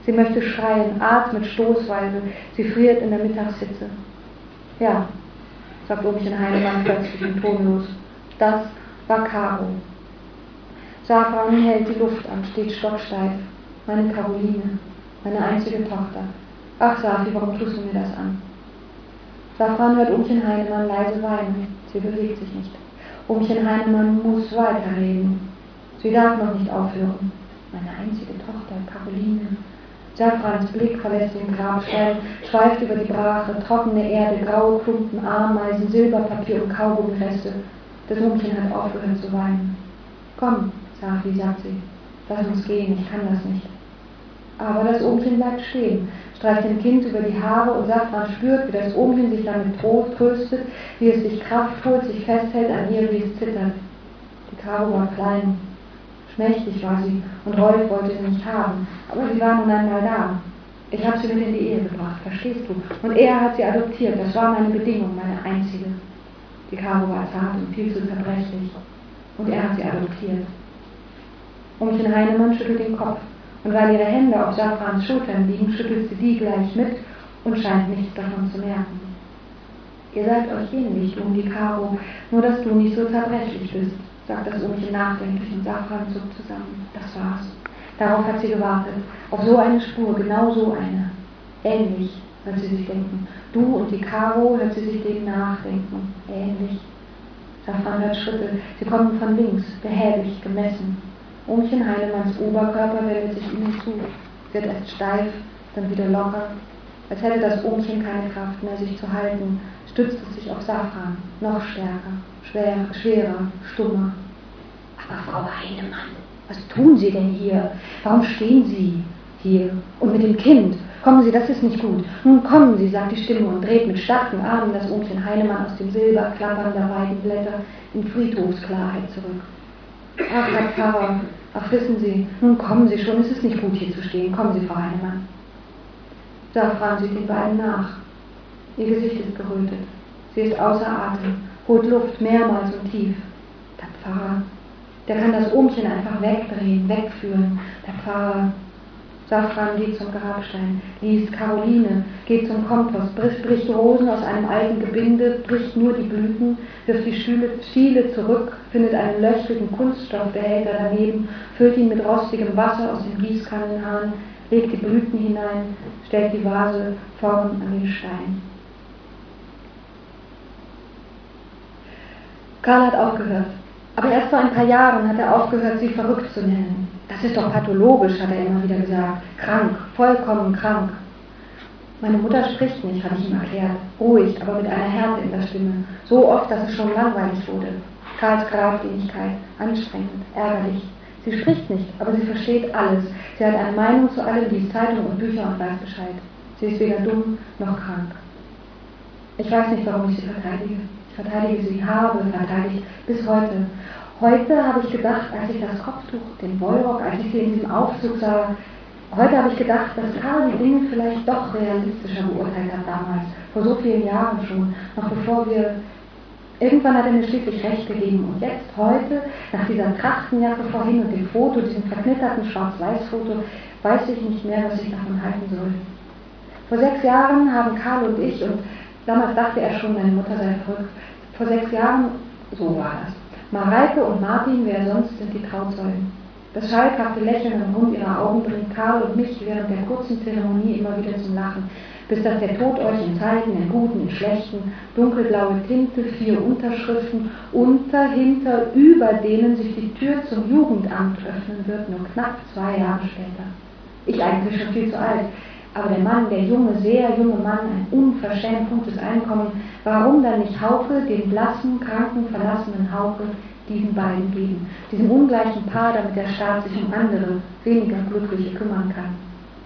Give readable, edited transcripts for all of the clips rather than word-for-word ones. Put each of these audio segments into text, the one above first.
Sie möchte schreien, atmet stoßweise, sie friert in der Mittagshitze. Ja, sagt Ohmchen Heinemann plötzlich und tonlos. Das war Caro. Safran hält die Luft an, steht stocksteif. Meine Caroline, meine einzige Tochter. Ach, Safi, warum tust du mir das an? Safran hört Ohmchen Heinemann leise weinen. Sie bewegt sich nicht. Ohmchen Heinemann muss weiterreden. Sie darf noch nicht aufhören. Meine einzige Tochter, Caroline. Safrans Blick verlässt den Grabstein, schweift über die brache, trockene Erde, graue Klumpen, Ameisen, Silberpapier und Kaugummireste. Das Ohmchen hat aufgehört zu weinen. Komm, Safi, sagt sie, lass uns gehen, ich kann das nicht. Aber das Ohmchen bleibt stehen, streicht dem Kind über die Haare und Safran spürt, wie das Ohmchen sich damit tröstet, wie es sich Kraft holt, sich festhält an ihr, wie es zittert. Die Caro war klein, schmächtig war sie und Rolf wollte sie nicht haben, aber sie war nun einmal da. Ich habe sie mit in die Ehe gebracht, verstehst du? Und er hat sie adoptiert, das war meine Bedingung, meine einzige. Die Caro war zart und viel zu zerbrechlich und er hat sie adoptiert. Ohmchen Heinemann schüttelt den Kopf. Und weil ihre Hände auf Safrans Schultern liegen, schüttelt sie die gleich mit und scheint nichts davon zu merken. Ihr seid euch ähnlich, du und die Caro, nur dass du nicht so zerbrechlich bist, sagt das Ohmchen nachdenklich und Safran zuckt zusammen. Das war's. Darauf hat sie gewartet. Auf so eine Spur, genau so eine. Ähnlich, hört sie sich denken. Du und die Caro, hört sie sich dem nachdenken. Ähnlich. Safran hört Schritte. Sie kommen von links, behäbig, gemessen. Ohmchen Heinemanns Oberkörper wendet sich ihnen zu, wird erst steif, dann wieder locker. Als hätte das Ohmchen keine Kraft mehr, sich zu halten, stützt es sich auf Safran, noch stärker, schwerer, stummer. Aber Frau Heinemann, was tun Sie denn hier? Warum stehen Sie hier? Und mit dem Kind? Kommen Sie, das ist nicht gut. Nun kommen Sie, sagt die Stimme und dreht mit starken Armen das Ohmchen Heinemann aus dem Silberklappern der Weidenblätter in Friedhofsklarheit zurück. Ach, Herr Pfarrer, ach, wissen Sie, nun kommen Sie schon, es ist nicht gut, hier zu stehen. Kommen Sie, Frau Heinemann. Safran sieht den beiden nach. Ihr Gesicht ist gerötet. Sie ist außer Atem, holt Luft mehrmals und tief. Der Pfarrer, der kann das Ohmchen einfach wegdrehen, wegführen. Der Pfarrer. Safran geht zum Grabstein, liest Caroline, geht zum Kompost, bricht Rosen aus einem alten Gebinde, bricht nur die Blüten, wirft die Stiele zurück, findet einen löchrigen Kunststoffbehälter daneben, füllt ihn mit rostigem Wasser aus dem Gießkannenhahn, legt die Blüten hinein, stellt die Vase vorn an den Stein. Karl hat aufgehört. Aber erst vor ein paar Jahren hat er aufgehört, sie verrückt zu nennen. Das ist doch pathologisch, hat er immer wieder gesagt. Krank, vollkommen krank. Meine Mutter spricht nicht, habe ich ihm erklärt. Ruhig, aber mit einer Härte in der Stimme. So oft, dass es schon langweilig wurde. Karls Geradlinigkeit, anstrengend, ärgerlich. Sie spricht nicht, aber sie versteht alles. Sie hat eine Meinung zu allem, liest Zeitungen und Bücher und weiß Bescheid. Sie ist weder dumm noch krank. Ich weiß nicht, warum ich sie verteidige. Ich verteidige sie, habe verteidigt, bis heute. Heute habe ich gedacht, als ich das Kopftuch, den Wollrock, als ich sie in diesem Aufzug sah, heute habe ich gedacht, dass Karl die Dinge vielleicht doch realistischer beurteilt hat damals, vor so vielen Jahren schon, noch bevor wir... Irgendwann hat er mir schließlich recht gegeben und jetzt, heute, nach dieser Trachtenjacke vorhin und dem Foto, diesem verknitterten Schwarz-Weiß-Foto, weiß ich nicht mehr, was ich davon halten soll. Vor 6 Jahren haben Karl und ich, und damals dachte er schon, meine Mutter sei verrückt, vor 6 Jahren, so war das, Mareike und Martin, wer sonst, sind die Trauzeugen. Das schalkhafte Lächeln im Rund ihrer Augen bringt Karl und mich während der kurzen Zeremonie immer wieder zum Lachen, bis dass der Tod euch in Zeiten, in guten, in schlechten, dunkelblaue Tinte, 4 Unterschriften, unter, hinter, über denen sich die Tür zum Jugendamt öffnen wird, nur knapp 2 Jahre später. Ich eigentlich schon viel zu alt, aber der Mann, der junge, sehr junge Mann, ein unverschämt gutes Einkommen, warum dann nicht Hauke, den blassen, kranken, verlassenen Hauke, diesen beiden geben, diesem ungleichen Paar, damit der Staat sich um andere, weniger Glückliche kümmern kann.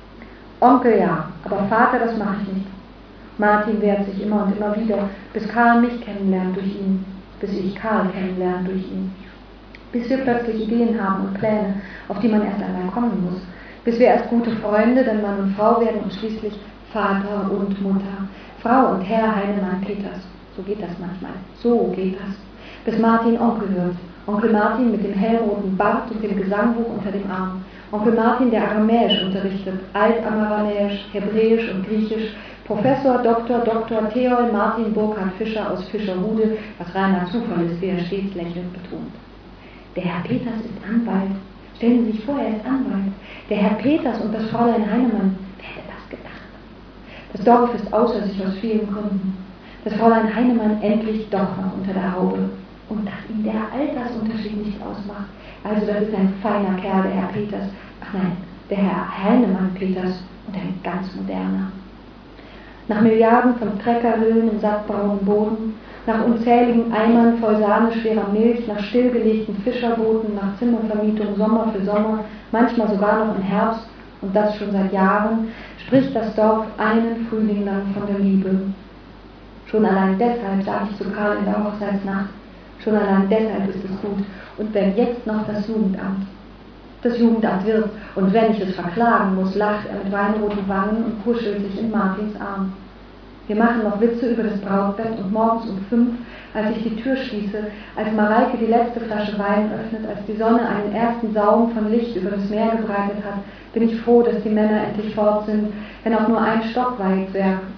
Onkel ja, aber Vater, das mache ich nicht. Martin wehrt sich immer und immer wieder, bis Karl mich kennenlernt durch ihn, bis ich Karl kennenlerne durch ihn. Bis wir plötzlich Ideen haben und Pläne, auf die man erst einmal kommen muss. Bis wir erst gute Freunde, dann Mann und Frau werden und schließlich Vater und Mutter. Frau und Herr Heinemann Peters. So geht das manchmal. So geht das. Bis Martin Onkel wird. Onkel Martin mit dem hellroten Bart und dem Gesangbuch unter dem Arm. Onkel Martin, der Aramäisch unterrichtet, Altamaramäisch, Hebräisch und Griechisch, Professor, Dr. Theol Martin Burkhard Fischer aus Fischerhude, was reiner Zufall ist, wie er stets lächelnd betont. Der Herr Peters ist Anwalt. Stellen Sie sich vor, er ist Anwalt. Der Herr Peters und das Fräulein Heinemann, wer hätte das gedacht? Das Dorf ist außer sich aus vielen Gründen. Das Fräulein Heinemann endlich doch noch unter der Haube. Und dass ihm der Altersunterschied nichts ausmacht. Also das ist ein feiner Kerl, der Herr Peters. Ach nein, der Herr Heinemann Peters und ein ganz moderner. Nach Milliarden von Treckerhöhlen im sattbraunen Boden, nach unzähligen Eimern voll sahneschwerer Milch, nach stillgelegten Fischerbooten, nach Zimmervermietung Sommer für Sommer, manchmal sogar noch im Herbst, und das schon seit Jahren, spricht das Dorf einen Frühling lang von der Liebe. Schon allein deshalb, sage ich zu Karl in der Hochzeitsnacht, schon allein deshalb ist es gut. Und wenn jetzt noch das Jugendamt wird, und wenn ich es verklagen muss, lacht er mit weinroten Wangen und kuschelt sich in Martins Arm. Wir machen noch Witze über das Brautbett und morgens um 5, als ich die Tür schließe, als Mareike die letzte Flasche Wein öffnet, als die Sonne einen ersten Saum von Licht über das Meer gebreitet hat, bin ich froh, dass die Männer endlich fort sind, wenn auch nur ein Stockwerk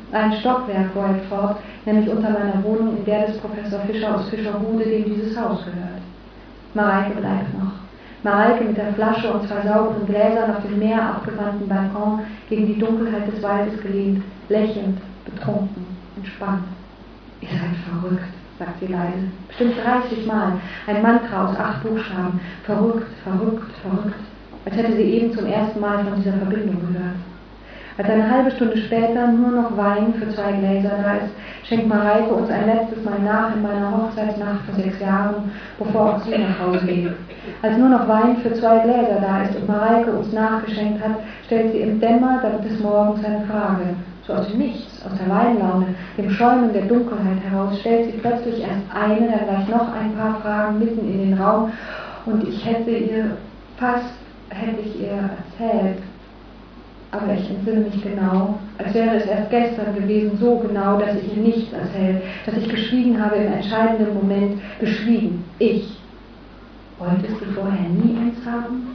weit fort, nämlich unter meiner Wohnung, in der des Professor Fischer aus Fischerhude, dem dieses Haus gehört. Mareike bleibt noch. Mareike mit der Flasche und 2 sauberen Gläsern auf dem Meer abgewandten Balkon gegen die Dunkelheit des Waldes gelehnt, lächelnd, betrunken, entspannt. Ihr seid verrückt, sagt sie leise. Bestimmt 30 Mal. Ein Mantra aus 8 Buchstaben. Verrückt, verrückt, verrückt. Als hätte sie eben zum ersten Mal von dieser Verbindung gehört. Als eine halbe Stunde später nur noch Wein für 2 Gläser da ist, schenkt Mareike uns ein letztes Mal nach in meiner Hochzeitsnacht vor 6 Jahren, bevor auch sie nach Hause geht. Als nur noch Wein für 2 Gläser da ist und Mareike uns nachgeschenkt hat, stellt sie im Dämmer des Morgens eine Frage. So aus dem Nichts, aus der Weinlaune, dem Schäumen der Dunkelheit heraus, stellt sie plötzlich erst eine, dann gleich noch ein paar Fragen mitten in den Raum, und ich hätte ihr erzählt, aber ich entsinne mich genau, als wäre es erst gestern gewesen, so genau, dass ich ihr nichts erzählt, dass ich geschwiegen habe im entscheidenden Moment, geschwiegen, ich. Wolltest du vorher nie eins haben?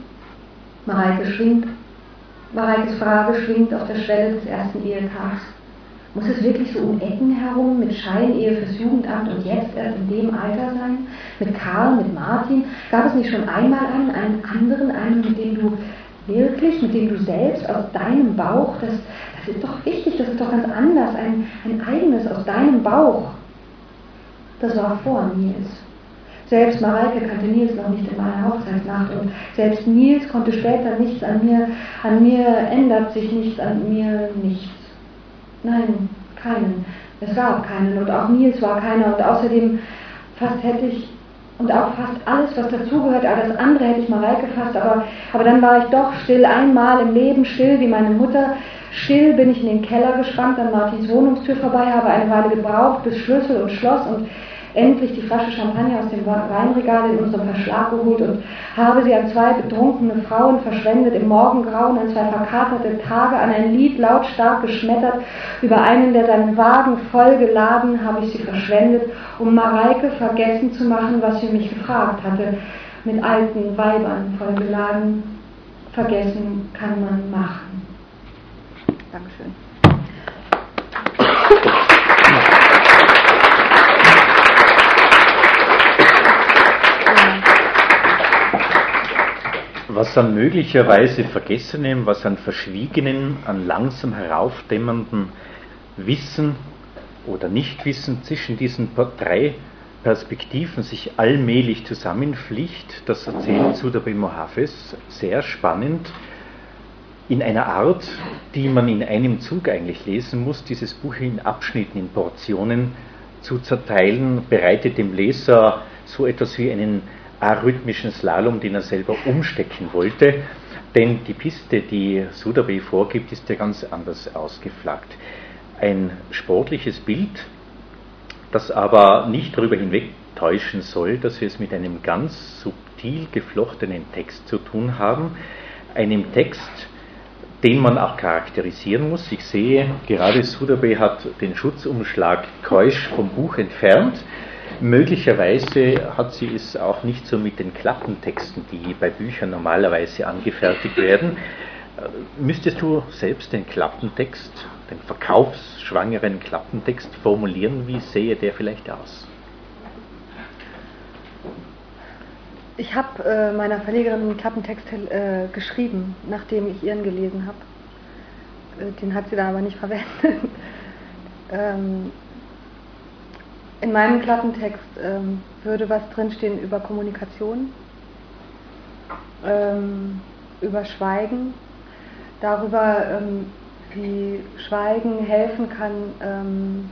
Mareikes Frage schwingt auf der Schwelle des ersten Ehetags. Muss es wirklich so um Ecken herum, mit Scheinehe fürs Jugendamt und jetzt erst in dem Alter sein? Mit Karl, mit Martin? Gab es nicht schon einmal einen anderen, mit dem du selbst aus deinem Bauch, das ist doch wichtig, das ist doch ganz anders, ein eigenes aus deinem Bauch. Das war vor Nils. Selbst Mareike kannte Nils noch nicht in meiner Hochzeitsnacht und selbst Nils konnte später nichts an mir ändert sich nichts, an mir nichts. Nein, keinen. Es gab keinen und auch Nils war keiner und außerdem fast alles, was dazugehört, alles andere hätte ich Mareike fast, aber dann war ich doch still, einmal im Leben still wie meine Mutter. Still bin ich in den Keller geschwankt, an Martins Wohnungstür vorbei, habe eine Weile gebraucht, bis Schlüssel und Schloss und endlich die Flasche Champagner aus dem Weinregal in unserem Verschlag geholt und habe sie an 2 betrunkene Frauen verschwendet, im Morgengrauen an 2 verkaterte Tage, an ein Lied lautstark geschmettert, über einen, der seinen Wagen voll geladen, habe ich sie verschwendet, um Mareike vergessen zu machen, was sie mich gefragt hatte, mit alten Weibern vollgeladen. Vergessen kann man machen. Dankeschön. Was an möglicherweise Vergessenem, was an Verschwiegenen, an langsam heraufdämmernden Wissen oder Nichtwissen zwischen diesen 3 Perspektiven sich allmählich zusammenflicht, das erzählt Sudabe Mohaffez sehr spannend, in einer Art, die man in einem Zug eigentlich lesen muss, dieses Buch in Abschnitten, in Portionen zu zerteilen, bereitet dem Leser so etwas wie einen arrhythmischen Slalom, den er selber umstecken wollte, denn die Piste, die Sudabe vorgibt, ist ja ganz anders ausgeflaggt. Ein sportliches Bild, das aber nicht darüber hinwegtäuschen soll, dass wir es mit einem ganz subtil geflochtenen Text zu tun haben, einem Text, den man auch charakterisieren muss. Ich sehe, gerade Sudabe hat den Schutzumschlag keusch vom Buch entfernt. Möglicherweise hat sie es auch nicht so mit den Klappentexten, die bei Büchern normalerweise angefertigt werden. Müsstest du selbst den Klappentext, den verkaufsschwangeren Klappentext formulieren? Wie sähe der vielleicht aus? Ich habe meiner Verlegerin einen Klappentext geschrieben, nachdem ich ihren gelesen habe. Den hat sie dann aber nicht verwendet. In meinem Klappentext würde was drinstehen über Kommunikation, über Schweigen, darüber, wie Schweigen helfen kann,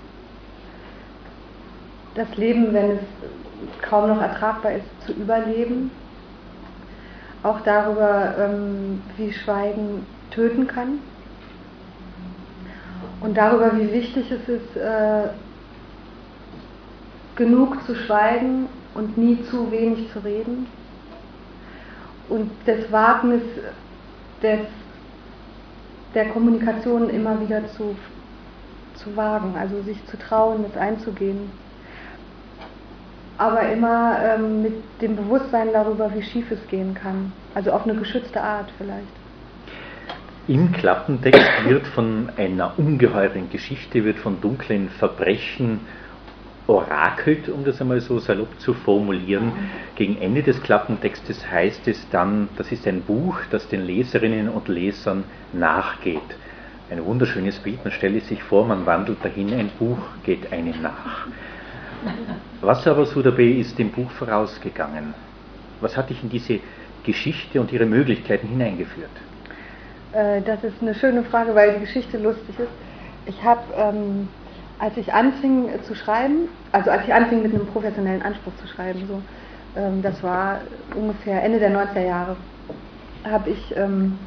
das Leben, wenn es kaum noch ertragbar ist, zu überleben. Auch darüber, wie Schweigen töten kann. Und darüber, wie wichtig es ist, genug zu schweigen und nie zu wenig zu reden. Und das Wagnis der Kommunikation immer wieder zu wagen, also sich zu trauen, das einzugehen. Aber immer mit dem Bewusstsein darüber, wie schief es gehen kann. Also auf eine geschützte Art vielleicht. Im Klappentext wird von einer ungeheuren Geschichte, wird von dunklen Verbrechen orakelt, um das einmal so salopp zu formulieren. Gegen Ende des Klappentextes heißt es dann, das ist ein Buch, das den Leserinnen und Lesern nachgeht. Ein wunderschönes Bild, man stelle sich vor, man wandelt dahin, ein Buch geht einem nach. Was aber so dabei ist dem Buch vorausgegangen? Was hat dich in diese Geschichte und ihre Möglichkeiten hineingeführt? Das ist eine schöne Frage, weil die Geschichte lustig ist. Ich habe, als ich anfing zu schreiben, also als ich anfing mit einem professionellen Anspruch zu schreiben, so, das war ungefähr Ende der 90er Jahre, habe ich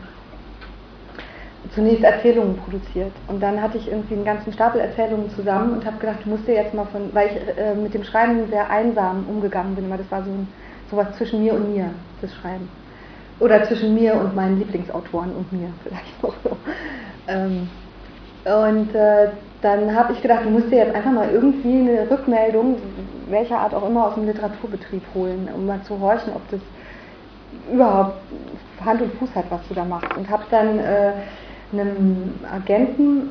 zunächst Erzählungen produziert. Und dann hatte ich irgendwie einen ganzen Stapel Erzählungen zusammen und habe gedacht, du musst dir jetzt mal weil ich mit dem Schreiben sehr einsam umgegangen bin, weil das war sowas zwischen mir und mir, das Schreiben. Oder zwischen mir und meinen Lieblingsautoren und mir vielleicht noch so. Dann habe ich gedacht, du musst dir jetzt einfach mal irgendwie eine Rückmeldung, welcher Art auch immer, aus dem Literaturbetrieb holen, um mal zu horchen, ob das überhaupt Hand und Fuß hat, was du da machst. Und habe dann einem Agenten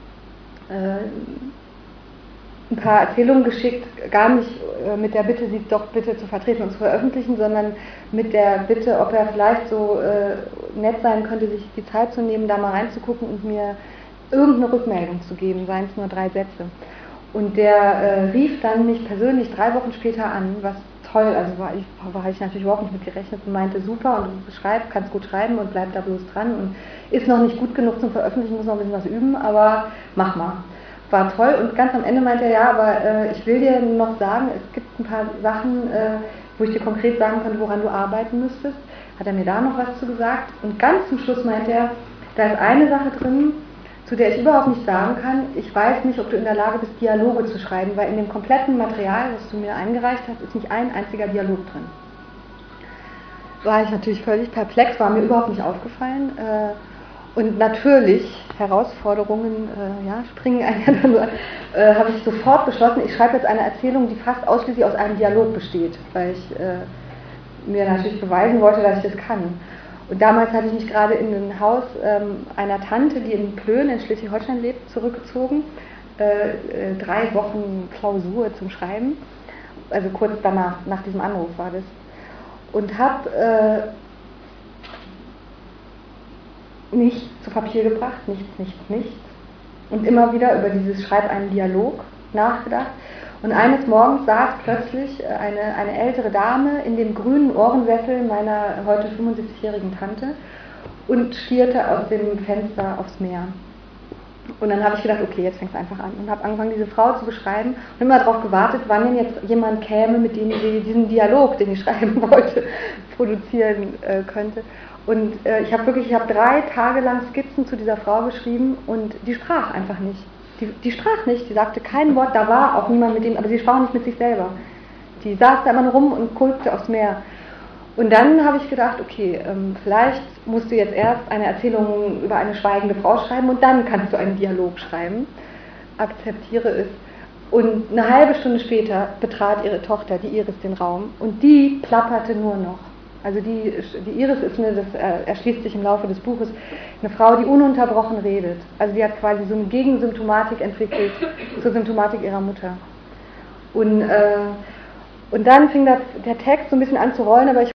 ein paar Erzählungen geschickt, gar nicht mit der Bitte, sie doch bitte zu vertreten und zu veröffentlichen, sondern mit der Bitte, ob er vielleicht so nett sein könnte, sich die Zeit zu nehmen, da mal reinzugucken und mir irgendeine Rückmeldung zu geben, seien es nur 3 Sätze. Und der rief dann mich persönlich 3 Wochen später an, was toll, also war ich natürlich überhaupt nicht mit gerechnet und meinte, super, und du kannst gut schreiben und bleib da bloß dran und ist noch nicht gut genug zum Veröffentlichen, muss noch ein bisschen was üben, aber mach mal. War toll, und ganz am Ende meinte er, ja, aber ich will dir noch sagen, es gibt ein paar Sachen, wo ich dir konkret sagen kann, woran du arbeiten müsstest. Hat er mir da noch was zu gesagt, und ganz zum Schluss meinte er, da ist eine Sache drin, zu der ich überhaupt nicht sagen kann, ich weiß nicht, ob du in der Lage bist, Dialoge zu schreiben, weil in dem kompletten Material, was du mir eingereicht hast, ist nicht ein einziger Dialog drin. War ich natürlich völlig perplex, war mir überhaupt nicht aufgefallen. Und natürlich, Herausforderungen springen einem dann nur, habe ich sofort beschlossen, ich schreibe jetzt eine Erzählung, die fast ausschließlich aus einem Dialog besteht, weil ich mir natürlich beweisen wollte, dass ich das kann. Und damals hatte ich mich gerade in ein Haus einer Tante, die in Plön in Schleswig-Holstein lebt, zurückgezogen. 3 Wochen Klausur zum Schreiben, also kurz danach, nach diesem Anruf war das. Und habe nichts zu Papier gebracht, nichts. Und immer wieder über dieses Schreib einen Dialog nachgedacht. Und eines Morgens saß plötzlich eine ältere Dame in dem grünen Ohrensessel meiner heute 75-jährigen Tante und stierte aus dem Fenster aufs Meer. Und dann habe ich gedacht, okay, jetzt fängst du einfach an. Und habe angefangen, diese Frau zu beschreiben und immer darauf gewartet, wann denn jetzt jemand käme, mit dem ich diesen Dialog, den ich schreiben wollte, produzieren könnte. Und ich habe 3 Tage lang Skizzen zu dieser Frau geschrieben und die sprach einfach nicht. Die sprach nicht, die sagte kein Wort, da war auch niemand mit dem, aber sie sprach nicht mit sich selber. Die saß da immer nur rum und guckte aufs Meer. Und dann habe ich gedacht, okay, vielleicht musst du jetzt erst eine Erzählung über eine schweigende Frau schreiben und dann kannst du einen Dialog schreiben. Akzeptiere es. Und eine halbe Stunde später betrat ihre Tochter, die Iris, den Raum und die plapperte nur noch. Also die Iris ist das erschließt sich im Laufe des Buches, eine Frau, die ununterbrochen redet. Also die hat quasi so eine Gegensymptomatik entwickelt zur Symptomatik ihrer Mutter. Und dann fing der Text so ein bisschen an zu rollen, aber ich